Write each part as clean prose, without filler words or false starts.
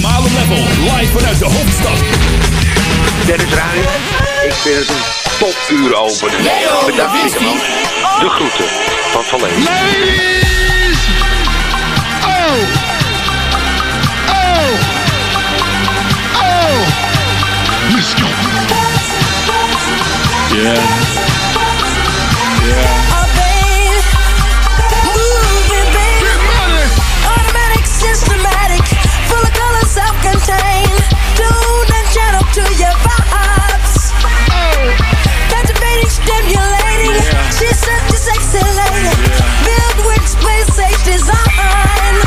normale level. Live vanuit de hoofdstad. Dennis Ruijs, ik vind het een topuur open. Bedankt, man. De groeten van Van Leeuwen. Ladies! Oh! Oh! Oh! Let's go! Yeah. Yeah. Self-contained, tuned and channeled to your vibes. Captivating, stimulating. She's such a sexy lady. Built with space age design.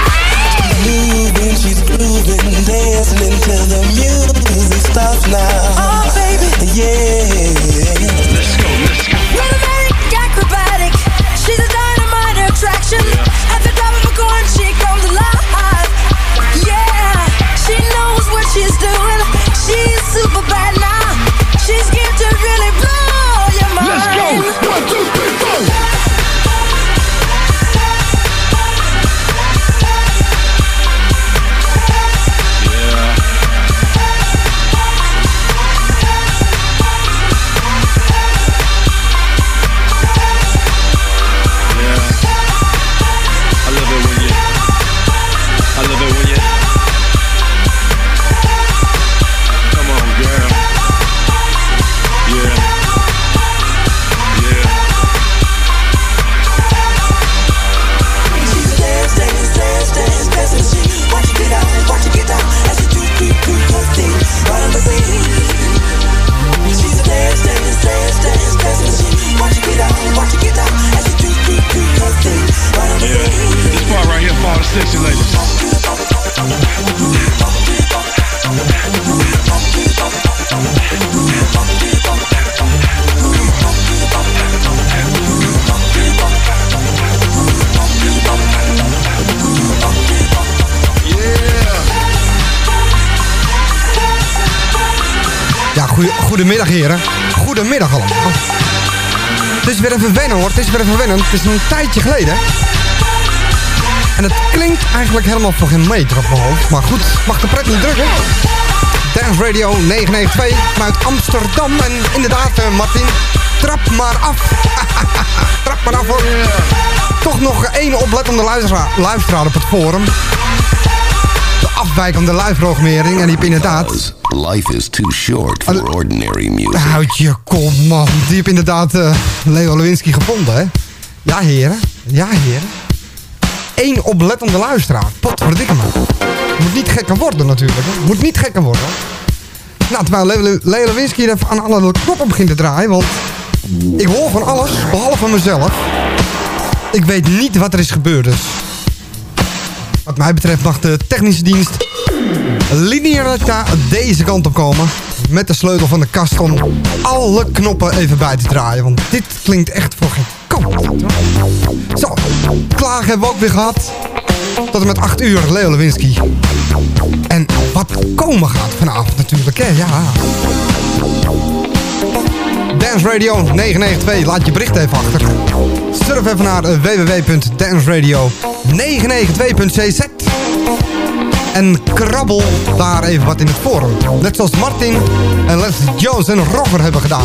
She's grooving, dancing until the music stops now. Oh baby, yeah. Let's go, let's go. Rhythmic, acrobatic. She's a dynamite attraction. At the top of a coin, she comes alive. Yeah. She knows what she's doing. She's super bad now. She's geared to really blow your mind. Let's go. 1, 2, 3, 4. Sexy ladies. Ja, goedemiddag heren. Goedemiddag allemaal. Het is weer even wennen hoor, het is weer even wennen. Het is een tijdje geleden. En het klinkt eigenlijk helemaal voor geen meter op mijn hoofd. Maar goed, mag de pret niet drukken. Dance Radio 992 vanuit Amsterdam. En inderdaad, Martin, trap maar af. Trap maar af hoor. Toch nog één oplettende luisteraar op het forum. De afwijkende live-programmering. En die heb inderdaad... Life is too short for ordinary music. Houd je kont, man. Die heb inderdaad Leo Lewinsky gevonden, hè. Ja, heren. Ja, heren. Eén oplettende luisteraar. Potverdikke man. Moet niet gekker worden natuurlijk. Hè. Moet niet gekker worden. Nou, terwijl Leo Lewinsky er even aan alle knoppen begint te draaien. Want ik hoor van alles, behalve mezelf. Ik weet niet wat er is gebeurd dus. Wat mij betreft mag de technische dienst lineair deze kant op komen. Met de sleutel van de kast om alle knoppen even bij te draaien. Want dit klinkt echt voor geen kant. Zo, klagen hebben we ook weer gehad. Tot en met 8 uur, Leo Lewinsky. En wat komen gaat vanavond natuurlijk, hè? Ja. Dance Radio 992, laat je bericht even achter. Surf even naar www.danceradio992.cz en krabbel daar even wat in het forum. Net zoals Martin en Leslie Jones en Roger hebben gedaan.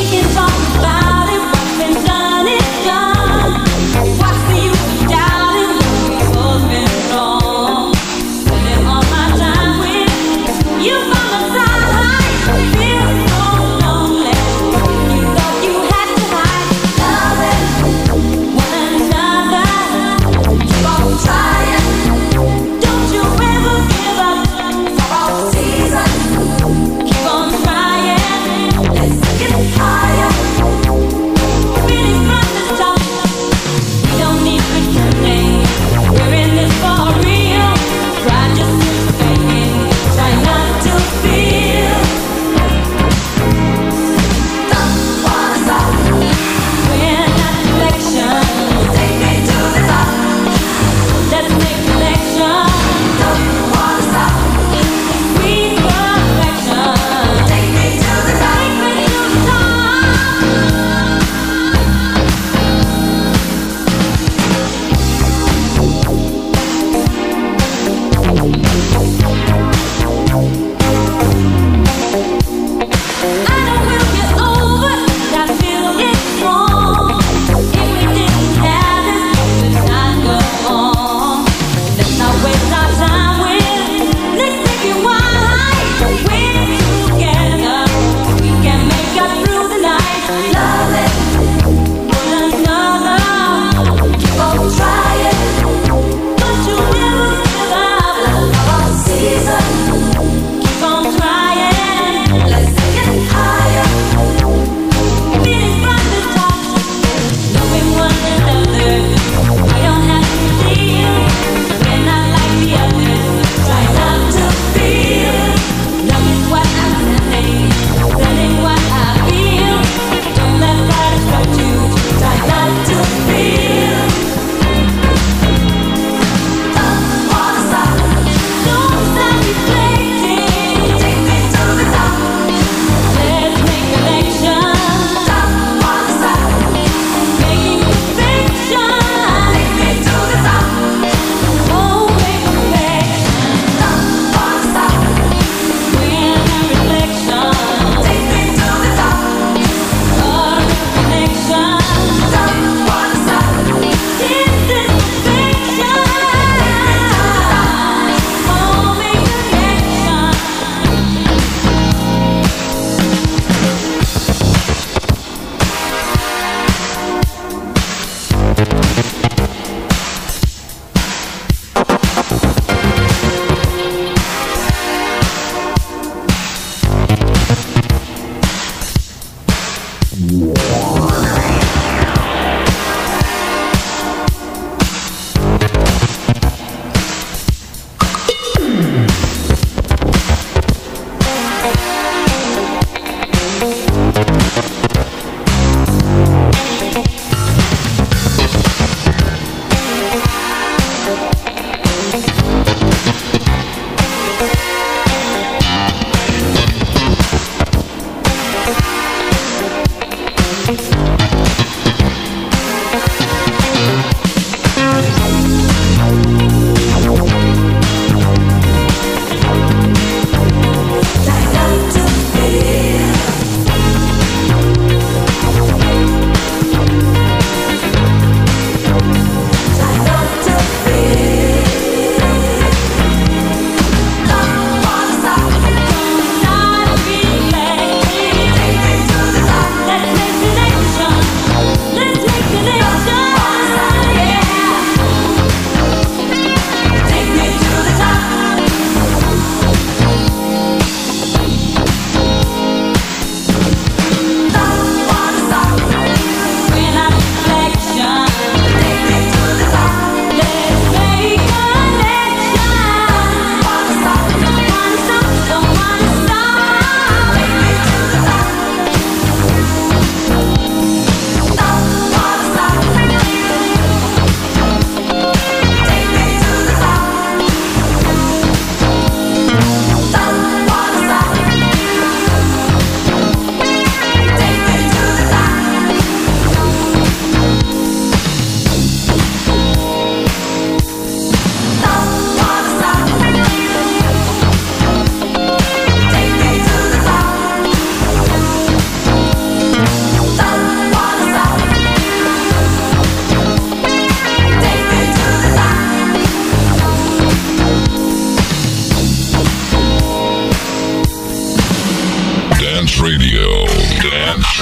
Keep on trying, let's get higher.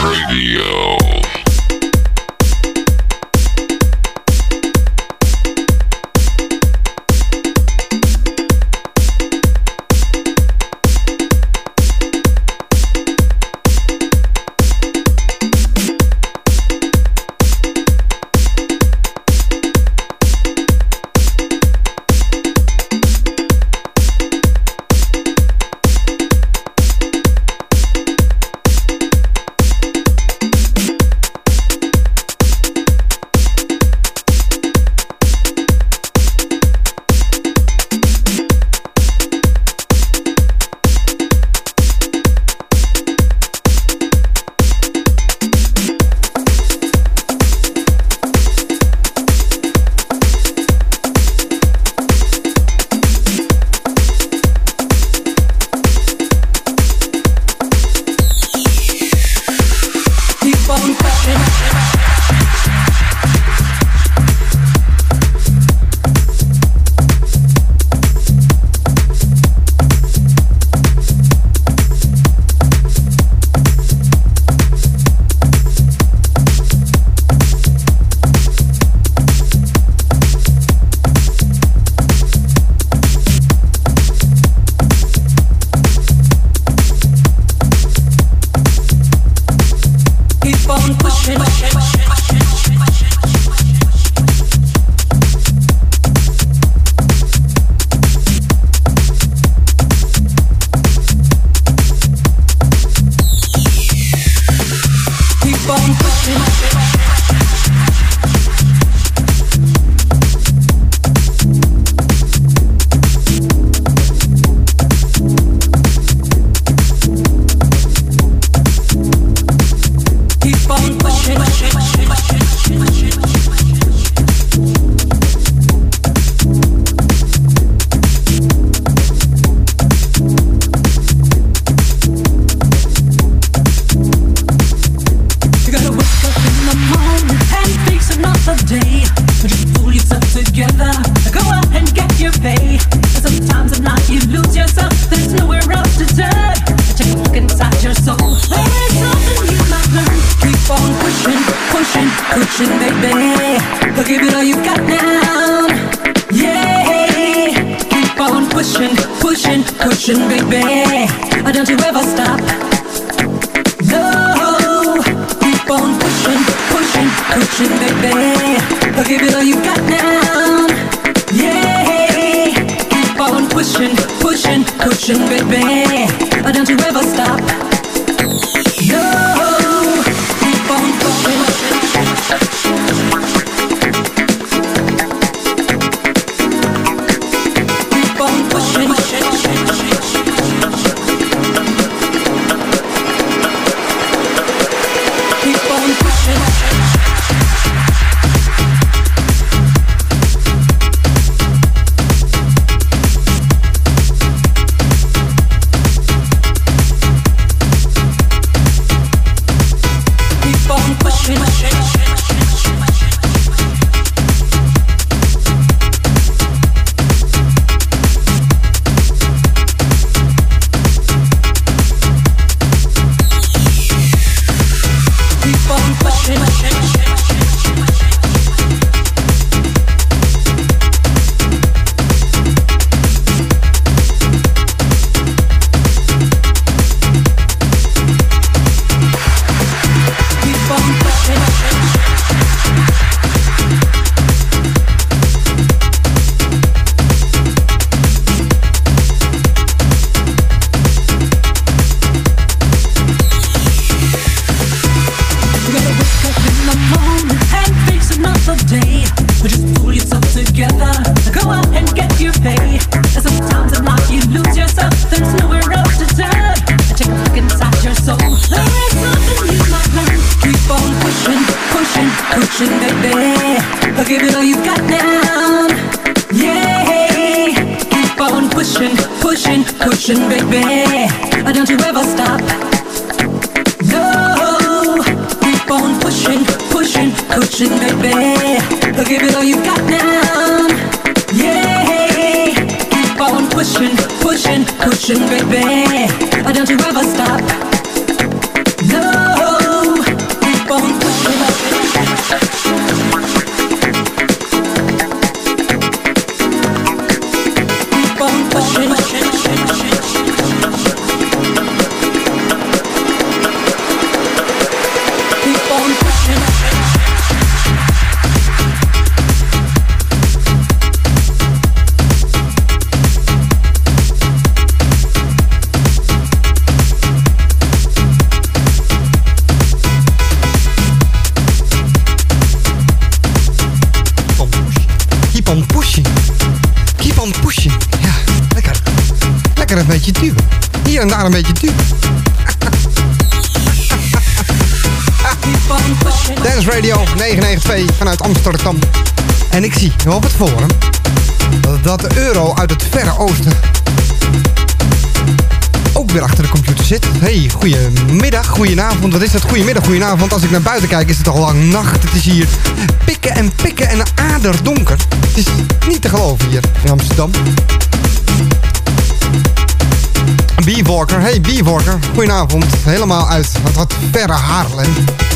Radio. Pushing, baby. Don't you ever stop. No. Een beetje duwen. Hier en daar een beetje duwen. Dance Radio 992 vanuit Amsterdam. En ik zie op het forum dat de euro uit het verre oosten ook weer achter de computer zit. Hey, goedemiddag, goedenavond. Wat is het? Goedemiddag, goedenavond. Als ik naar buiten kijk is het al lang nacht. Het is hier pikken en aderdonker. Het is niet te geloven hier in Amsterdam. Beeworker, hey Beeworker, goedenavond. Helemaal uit wat verre Haarlem.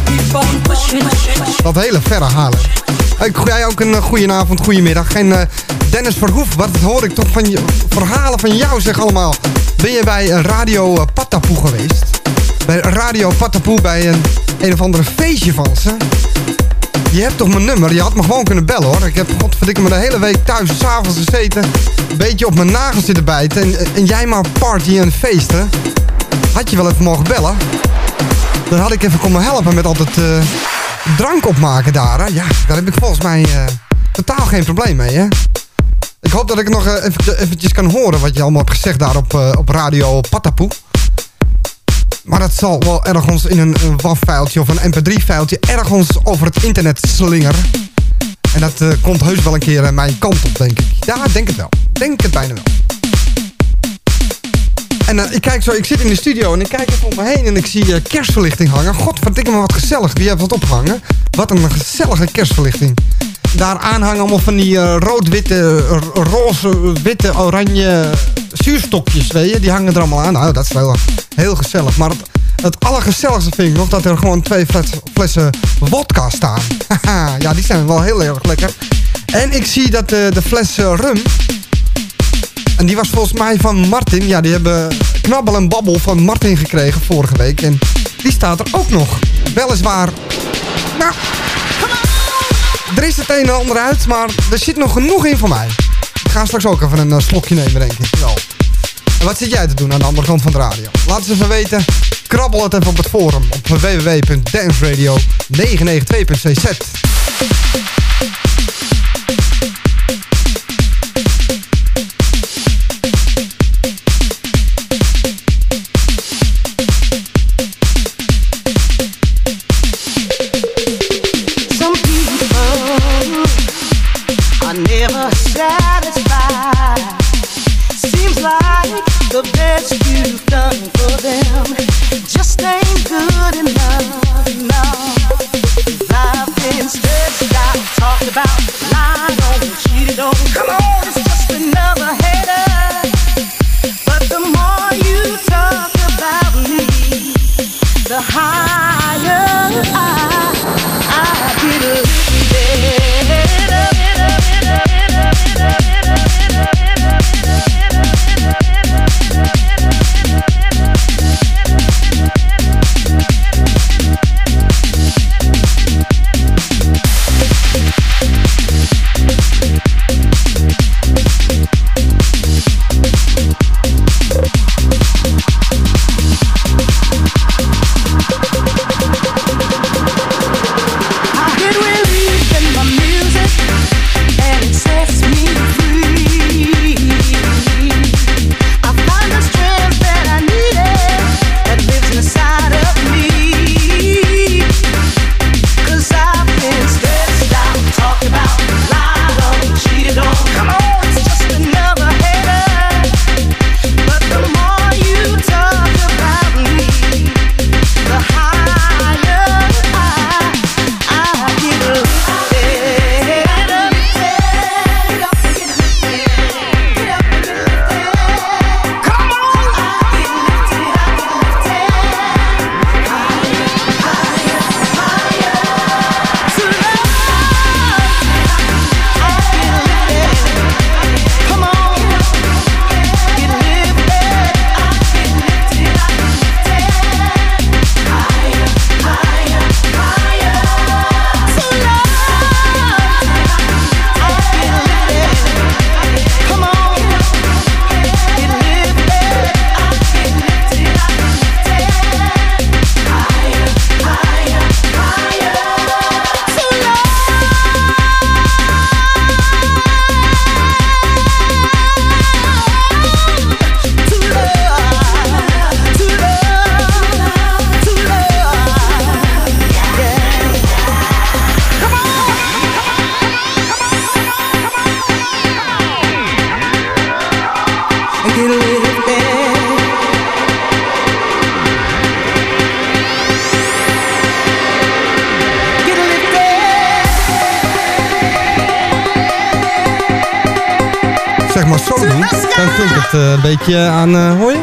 Dat hele verre Haarlem. Jij ook een goedenavond, goedemiddag. En Dennis Verhoef, wat hoor ik toch van je verhalen van jou zeg allemaal. Ben je bij Radio Patapoe geweest? Bij Radio Patapoe bij een of andere feestje van ze. Je hebt toch mijn nummer? Je had me gewoon kunnen bellen hoor. Ik heb godverdikke me de hele week thuis 's avonds gezeten. Een beetje op mijn nagels zitten bijten. En jij maar partyen en feesten. Had je wel even mogen bellen. Dan had ik even komen helpen met altijd drank opmaken daar. Hè? Ja, daar heb ik volgens mij totaal geen probleem mee. Hè? Ik hoop dat ik nog eventjes kan horen wat je allemaal hebt gezegd daar op Radio Patapoe. Maar dat zal wel ergens in een WAV-filetje of een mp3-filetje ergens over het internet slingeren. En dat komt heus wel een keer mijn kant op, denk ik. Ja, denk het wel. Denk het bijna wel. En ik zit in de studio en ik kijk even om me heen en ik zie kerstverlichting hangen. Godverdikke me wat gezellig. Wie heeft wat opgehangen? Wat een gezellige kerstverlichting. Daar aanhangen allemaal van die rood-witte, roze, witte, oranje zuurstokjes, weet je. Die hangen er allemaal aan. Nou, dat is wel heel gezellig. Maar het allergezelligste vind ik nog dat er gewoon 2 flessen wodka staan. Ja, die zijn wel heel erg lekker. En ik zie dat de fles rum, en die was volgens mij van Martin. Ja, die hebben knabbel en babbel van Martin gekregen vorige week. En die staat er ook nog. Weliswaar, nou, er is het een en ander uit, maar er zit nog genoeg in voor mij. Ik ga straks ook even een slokje nemen, denk ik. Wel. En wat zit jij te doen aan de andere kant van de radio? Laat het even weten. Krabbel het even op het forum op www.danceradio992.cz. The best you've done for them just ain't good enough, no. I've been stressed out, talked about, lied on, cheated on. Come on, it's just another hater. But the more you talk about me, the higher I get lifted. zeg maar zo doe, dan klinkt het een beetje aan... hoor je?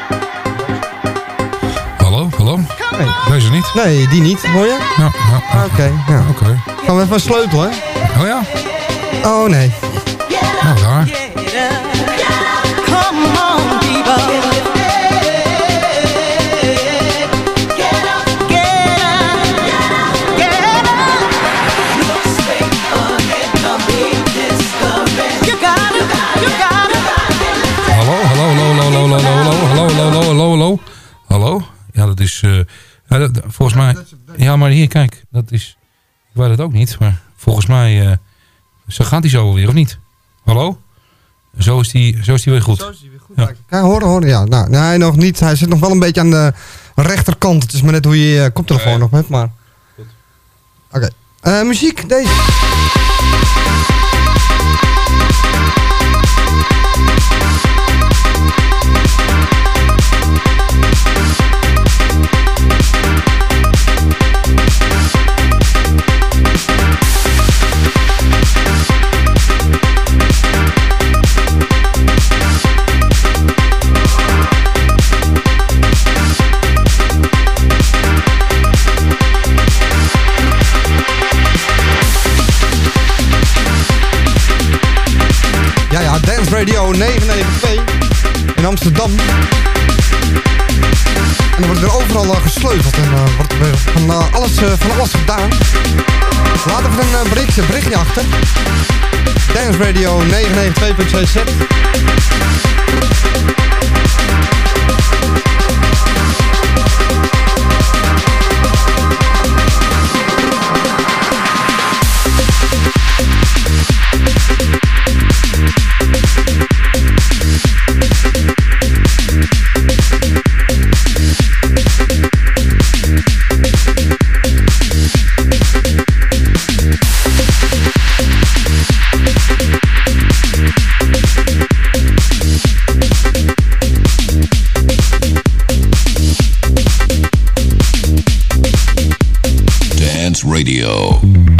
Hallo? Nee. Deze niet? Nee, die niet. Hoor je? Ja. Oké. Gaan we even sleutelen, hè? Oh ja? Oh, nee. Nou, raar. Come on, people. Hallo? Ja, dat is... volgens mij... Ja, maar hier, kijk. Dat is... Ik weet het ook niet, maar volgens mij... zo gaat hij zo alweer, of niet? Hallo? Zo is die weer goed. Zo is hij weer goed. Ja. Kijk, hoor. Ja, nou, nee, nog niet. Hij zit nog wel een beetje aan de rechterkant. Het is maar net hoe je je koptelefoon op hebt, maar... Oké. Muziek, deze. Ja, Dance Radio 992 in Amsterdam. En dan wordt er overal gesleuteld en wordt er van alles gedaan. Laat even een berichtje achter. Dance Radio 992.cz. Radio.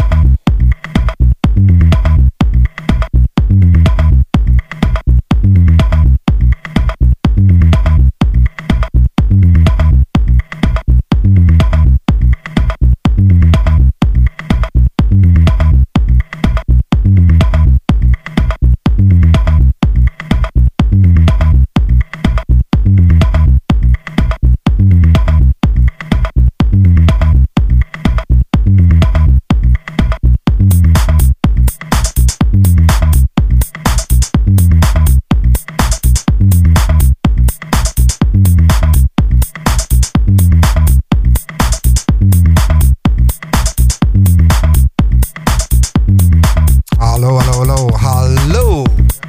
Hallo.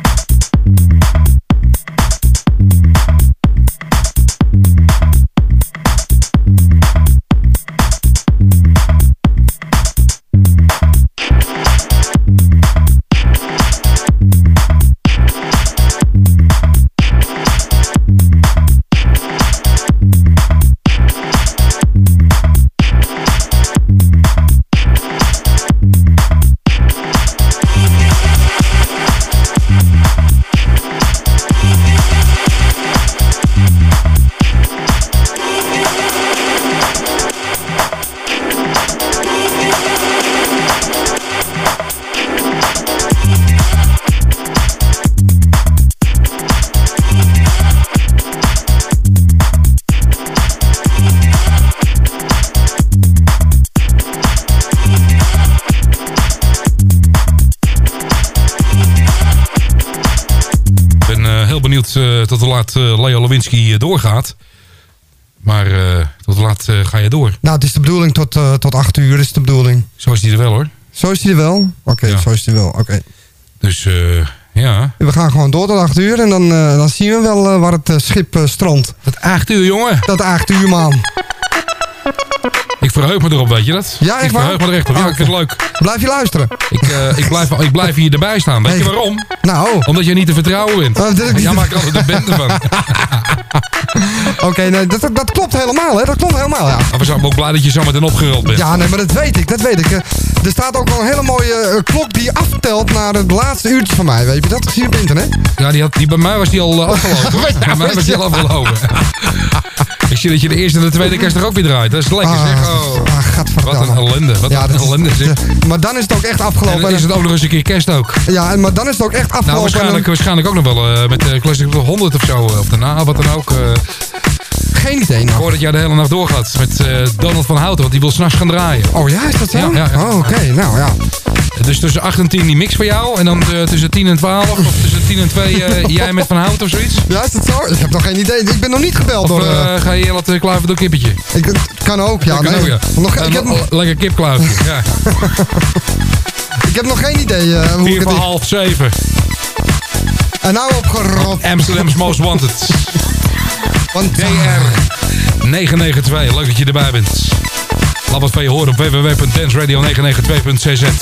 Tot hoe laat Leo Lewinsky doorgaat. Maar tot hoe laat ga je door? Nou, het is de bedoeling tot 8 uur is de bedoeling. Zo is die er wel, hoor. Zo is die er wel? Oké, ja. Zo is die wel. Oké. Dus, ja. We gaan gewoon door tot 8 uur en dan zien we wel waar het schip strandt. Dat 8 uur, jongen. Dat 8 uur, man. Ik verheug me erop, weet je dat? Ja, ik verheug me er echt op. Ja, ik vind het leuk. Blijf je luisteren? Ik blijf hier erbij staan. Weet je waarom? Nou. Omdat je niet te vertrouwen bent. Ja, maak er altijd een bende van. Oké, nee, dat klopt helemaal, hè. Dat klopt helemaal, ja. Maar we zijn ook blij dat je zo meteen opgeruld bent. Ja, nee, maar dat weet ik. Er staat ook al een hele mooie klok die aftelt naar het laatste uurtje van mij. Weet je dat gezien op internet? Ja, die bij mij was die al afgelopen. Bij mij was die al afgelopen. Ik zie dat je de eerste en de tweede kerst er ook weer draait. Dat is lekker, zeg. Wat een ellende. Wat een ellende, zeg. Maar dan is het ook echt afgelopen. En dan is het ook nog eens een keer kerst ook. Ja, maar dan is het ook echt afgelopen. Nou, waarschijnlijk ook nog wel met Classic 100 of zo. Of daarna, wat dan ook. Geen idee nou. Ik hoor dat jij de hele nacht doorgaat met Donald van Houten. Want die wil 's nachts gaan draaien. Oh ja, is dat zo? Ja. Oh, oké. Nou ja. Dus tussen 8 en 10 die mix voor jou. En dan tussen 10 en 12. Of tussen 10 en 2 jij met Van Houten of zoiets. Ja, is dat zo? Ik heb nog geen idee. Ik ben nog niet gebeld of, door... ga je laten kluiven door kippetje? Kan ook, ja. Dat kan ook, ja. Ik heb nog... Lekker kipkluifje, ja. Ik heb nog geen idee hoe 4 voor half 7. En nou opgeropt. Amsterdam's Most Wanted. DR 992. Leuk dat je erbij bent. Laat wat van je horen op www.danceradio992.cz.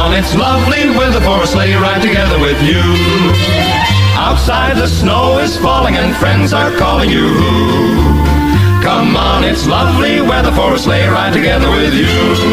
on, it's lovely weather for a sleigh ride together with you. Outside the snow is falling and friends are calling you. Come on, it's lovely weather for a sleigh ride together with you.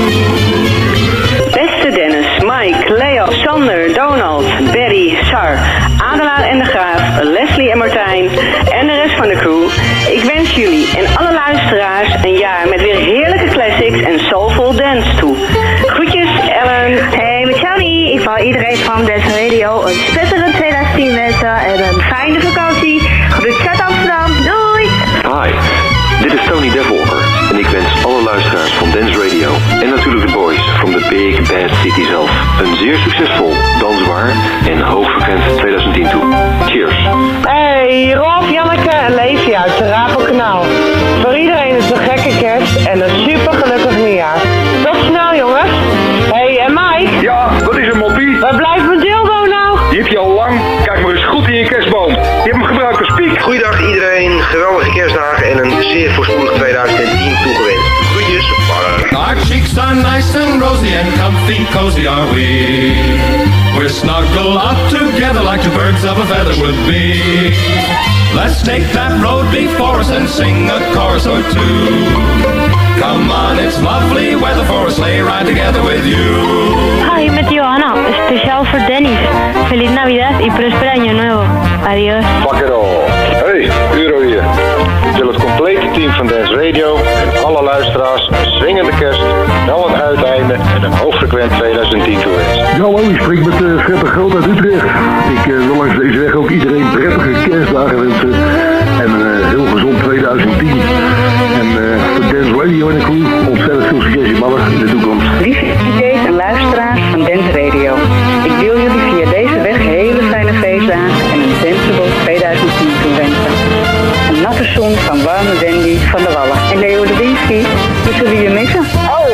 Beste Dennis, Mike, Leo, Sander, Donald, Berry, Sar, Adelaar en de Graaf, Leslie en Martijn en de rest van de crew. Ik wens jullie en alle luisteraars een jaar met weer heerlijke classics en soulful dance toe. Groetjes, Ellen. Hey, met Johnny. Ik wou iedereen van Dance Radio een spetterend 2010 wensen en een fijne vakantie. Groetjes uit Amsterdam. Doei! Hi, dit is Tony Devolver en ik wens alle luisteraars van Dance Radio en natuurlijk de boys from the Big Bad City zelf een zeer succesvol, dansbaar en hoogfrequent 2010 toe. Cheers! Hey, Rolf, Janneke en Leefje uit de Rapelkanaal. Voor iedereen is een gekke kerst en een super gelukkig nieuwjaar. Tot snel, jongens. Hey, en Mike? Ja, wat is er, moppie? Waar blijft mijn dildo nou? Die heb je al lang. Kijk maar eens goed in je kerstboom. Je hebt hem gebruikt als piek. Goeiedag iedereen, geweldige kerstdagen en een zeer voorspoedig 2010 toegewenst. Groetjes, Our cheeks are nice and rosy and comfy cozy are we. We're snuggled up together like two birds of a feather would be. Let's take that road before us and sing a chorus or two. Come on, it's lovely weather for a sleigh ride together with you. Hi, met Johanna. Speciaal voor Dennis. Feliz Navidad y próspero año nuevo. Adiós. Fuck it all. Hey, Euro hier. Ik wil het complete team van Dance Radio en alle luisteraars een swingende kerst, wel een uiteinde en een hoogfrequent 2010 toewensen. Ja, hallo, ik spreek met Fred de Groot uit Utrecht. Ik wil langs deze weg ook iedereen prettige kerstdagen wensen en een heel gezond 2010. En voor Dance Radio en de crew ontzettend veel succes in mannen in de toekomst. Lieve DJ's en luisteraars van Dance Radio. Ik wil jullie via deze weg hele fijne feestdagen en een danceable 2010 toewensen. Een natte zon van warme Wendy van de Wallen. En Leo Lewinsky, we zullen je missen. Oh,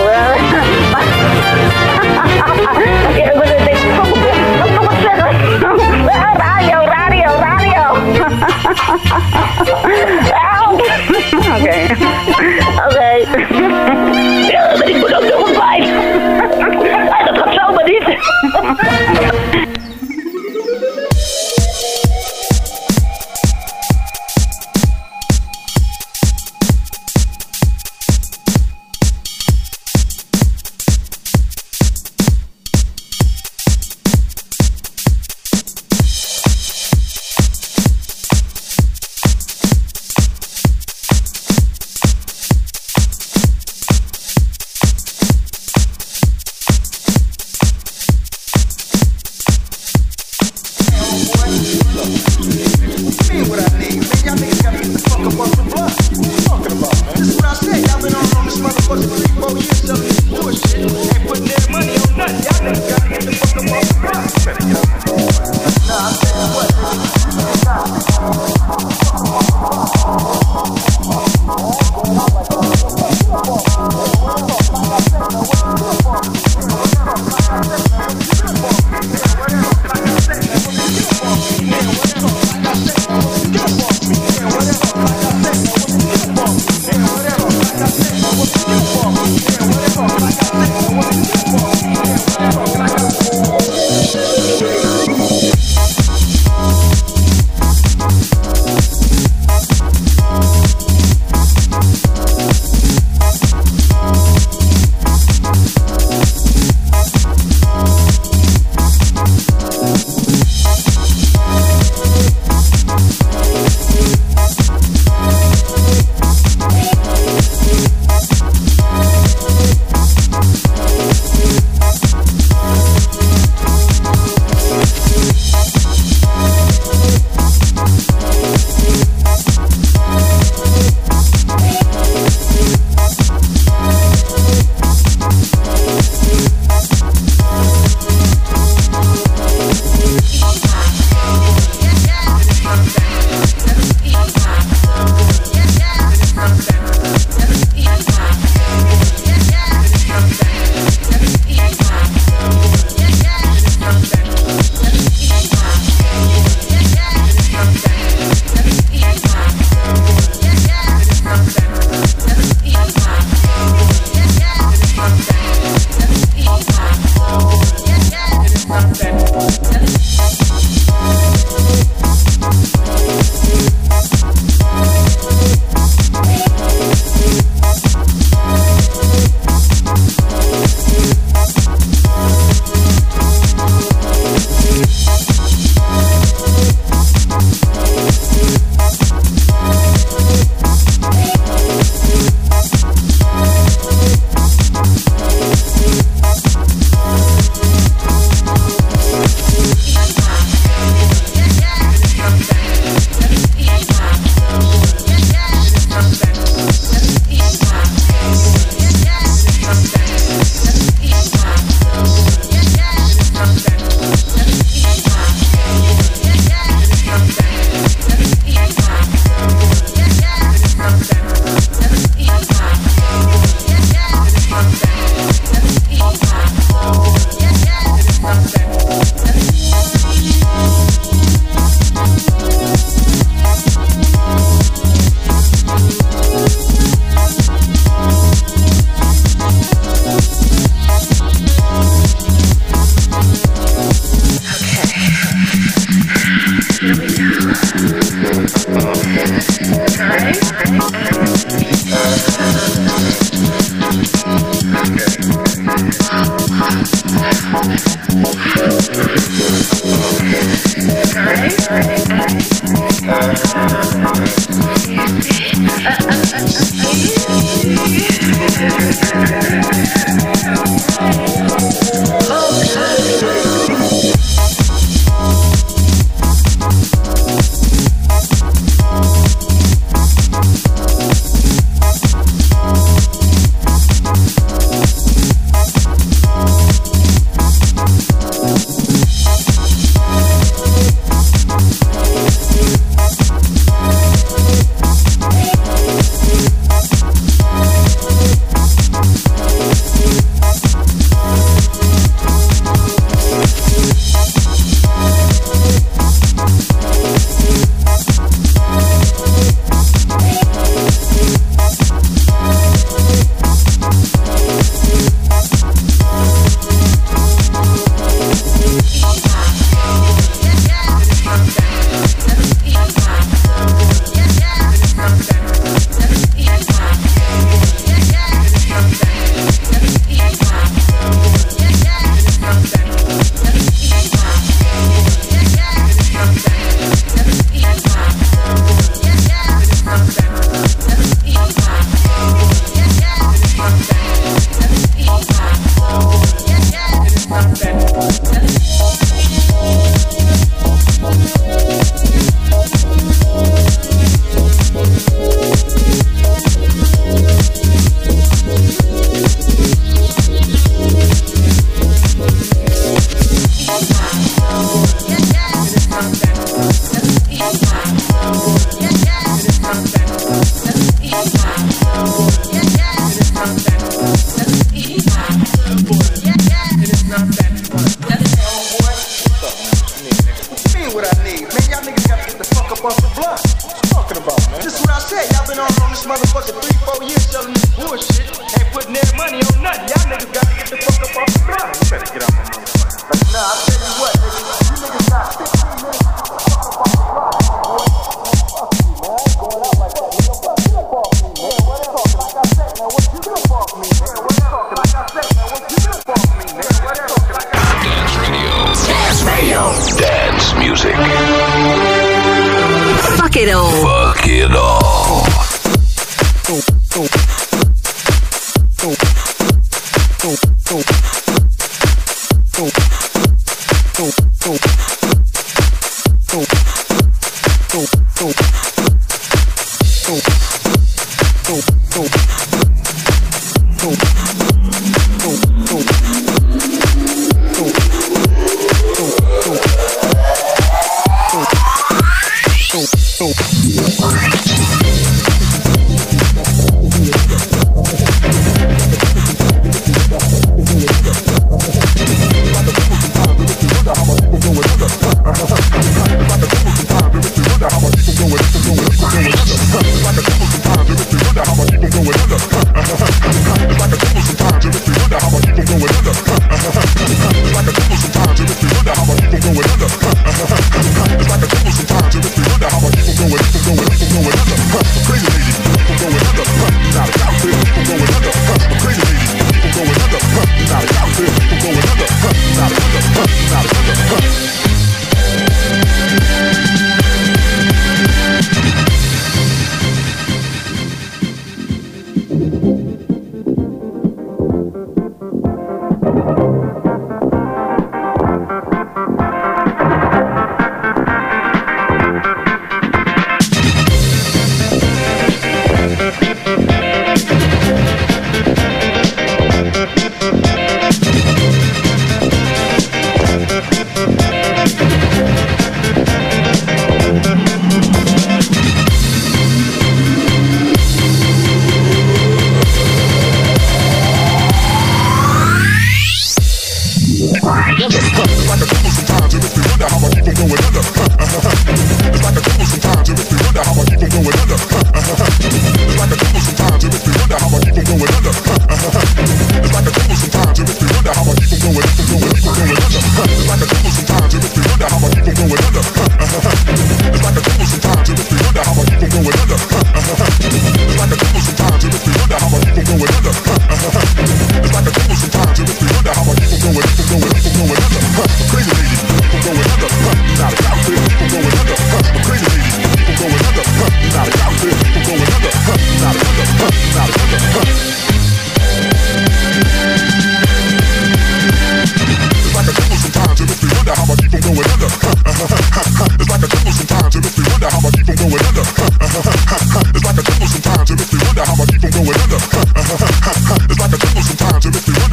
ik moet het even nog wat zeggen. Radio. Oké. Ja, maar ik moet ook nog een bijt. Dat gaat zomaar niet.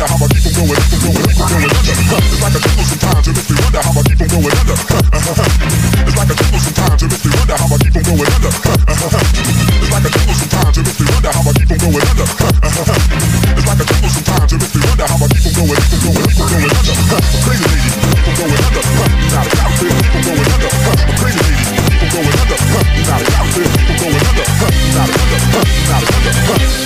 how I keep them going, keep them going, keep them going under. It's like a jungle sometimes, it makes me wonder how I keep them going under. It's like a jungle sometimes, it makes me wonder how I keep them going under. It's like a jungle sometimes, it makes me wonder how I keep them going under. It's like a jungle sometimes, it makes me wonder how I keep them going, keep them going, keep them going under. Crazy lady, keep them going under. Now the out there, keep them going under. Crazy lady, keep them going under. Now the out there, keep them going under. Now the under, now the under.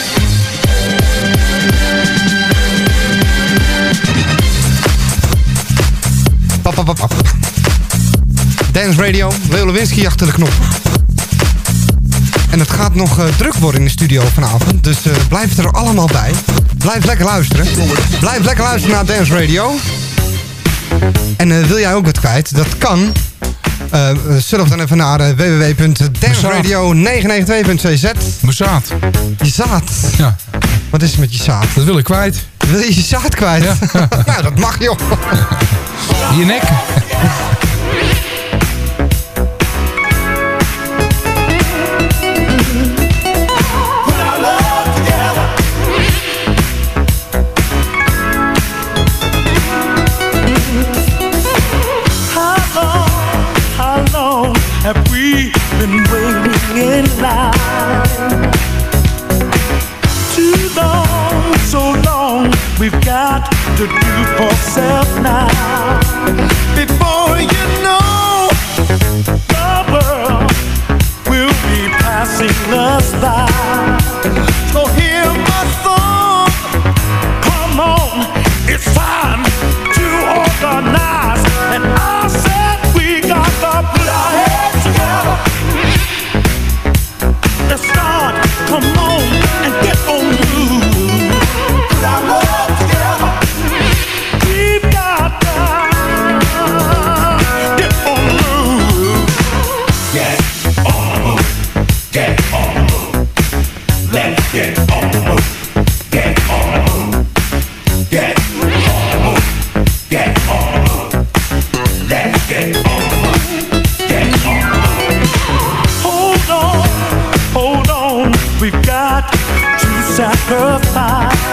Dance Radio, Leo Lewinsky achter de knop. En het gaat nog druk worden in de studio vanavond. Dus blijf er allemaal bij. Blijf lekker luisteren. Blijf lekker luisteren naar Dance Radio. En wil jij ook wat kwijt? Dat kan. Surf dan even naar www.danceradio992.cz. Mijn zaad. Je zaad? Ja. Wat is er met je zaad? Dat wil ik kwijt. Wil je je zaad kwijt? Ja. Nou, dat mag joh. Je nek. Have we been waiting in line? Too long, so long, we've got to do for self now. Before you know, the world will be passing us by. So hear my song, come on, it's time to organize. And I said we got to put our heads together. Let's start, come on, and get on the move. Put our love together. We've got to get on the move. Get on the move. Get on the move. Let's get on the move. Get on the move. Get on the move. Get on the move. Let's get on the move. Hold on, we've got to sacrifice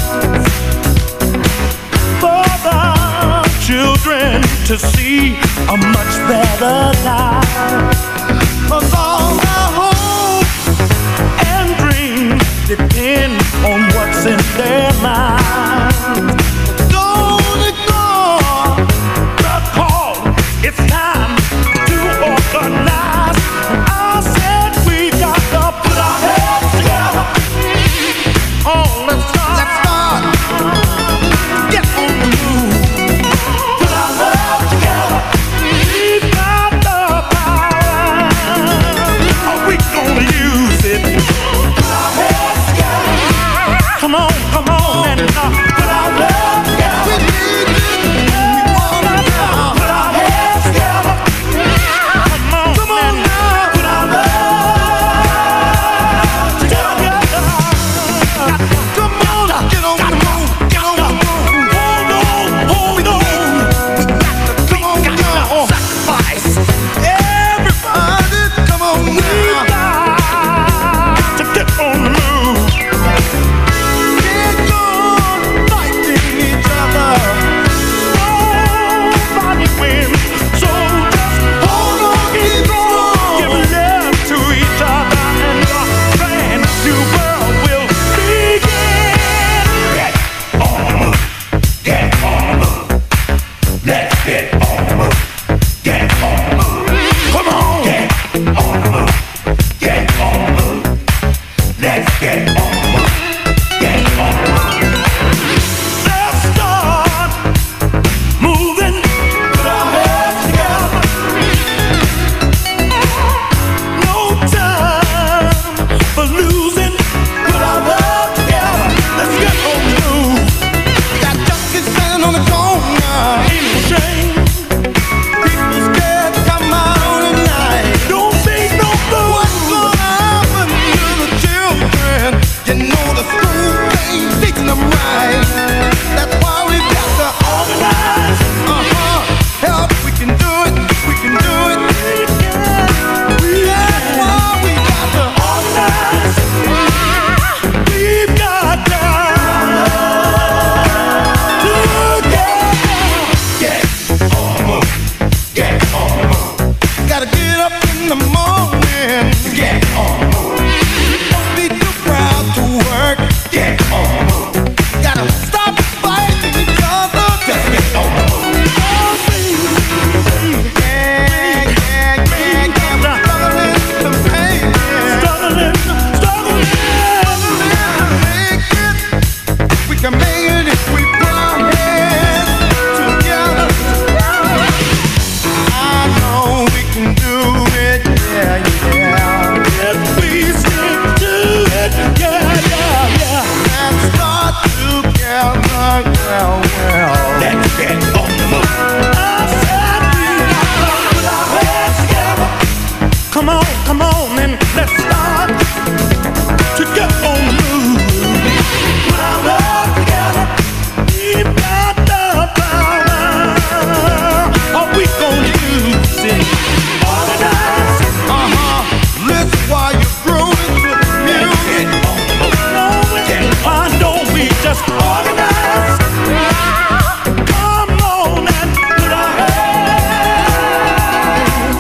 for the children to see a much better life. 'Cause all our hopes and dreams depend on what's in their minds. Don't ignore the call, it's time to organize. I said we got to put our heads together. Oh, let's start. Get on the move. Put our love together. We've got the power. Are we gonna use it? Put our heads together. Come on, and put our love together. We need it. Put our heads together. Come on now. Put our love together. Come on, get on the move. Get on the move. Hold on. Come on now. Sacrifice. Everybody, come on now. We got to get on the move. We're gone fighting each other. Nobody wins. So just hold on, keep on. Give love to each other, and your brand new world will begin. Get on the move. Get on the move. Let's get on the move. Get on the move. Come on. Get on the move. Get on the move. Let's get on the move. Get on the move. Let's start moving. Put our heads together. No time for losing. Put our love together. Let's get on the move. Got junkies standing on the corner. Ain't no shame. Let's get on the move. I said we gotta put our heads together. Come on, and let's start to get on the move. Put our love together. We've got the power. All we gonna use is organize. Listen while you're growing with music. Why don't we just organize? Come on and put our hands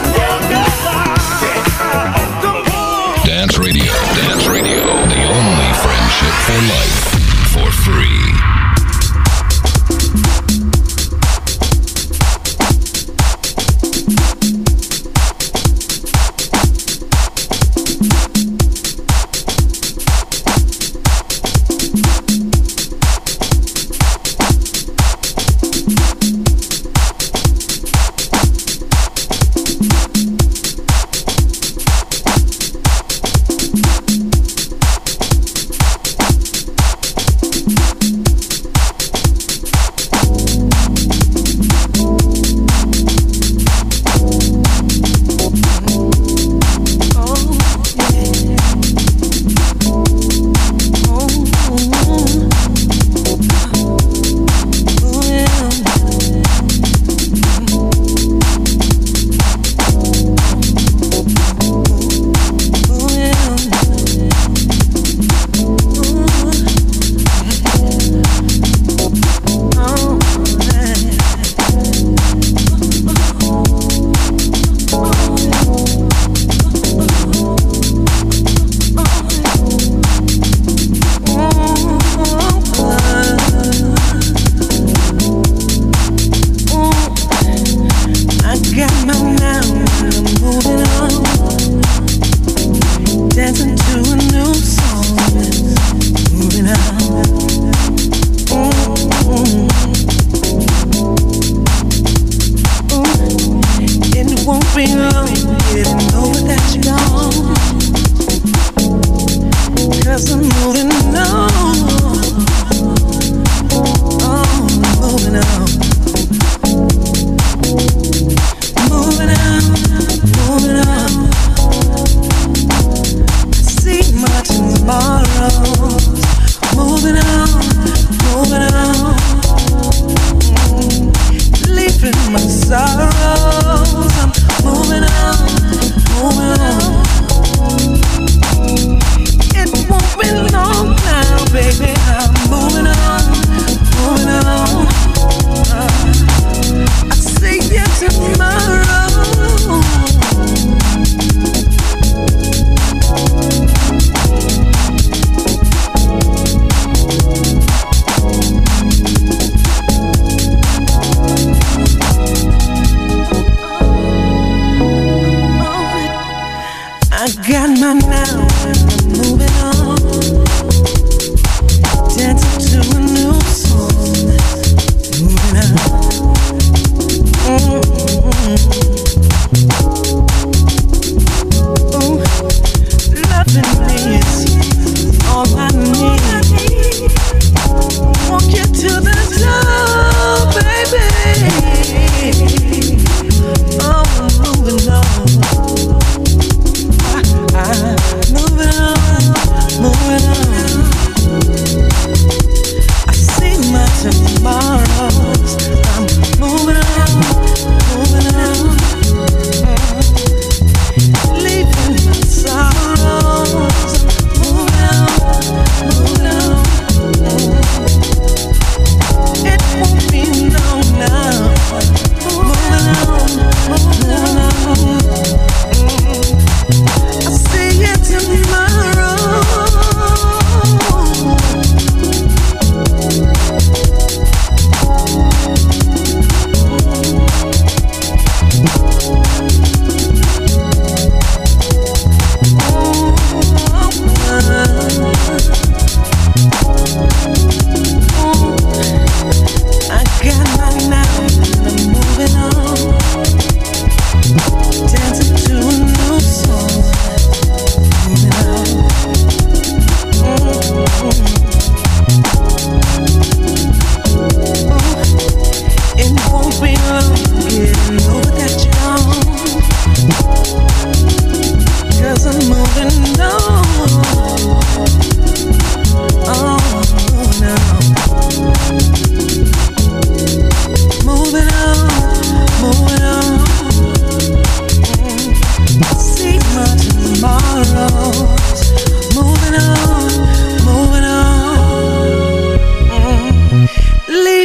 together. Dance Radio, the only friendship for life, for free.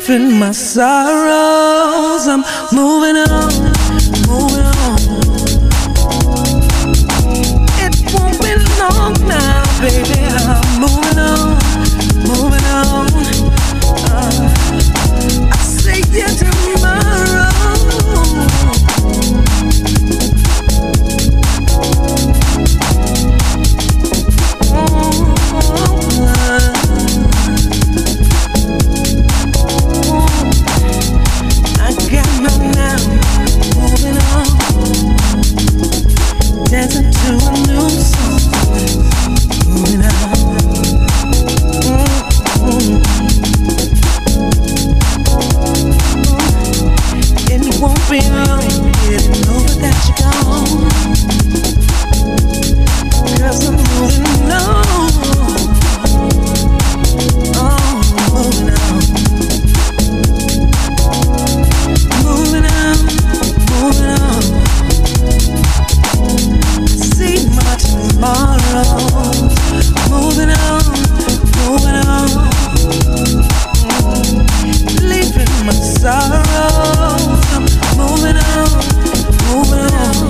leaving my sorrows. I'm moving on, moving on. It won't be long now, baby. I'm moving on, moving on. I'll see you tomorrow. Dancing to a new song, moving on. It won't be long getting over that you're gone, 'cause I'm moving on. Oh, moving on. Moving on, moving on. See my tomorrow. Moving on, moving on. Leaving my sorrows. I'm moving on, moving on.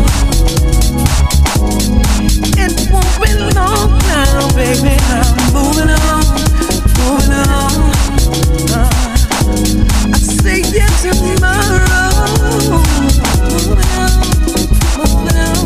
It won't be long now, baby. I'm moving on, moving on. I'll see you tomorrow. Moving on, moving on.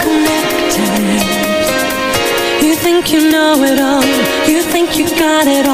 You know it all. You think you got it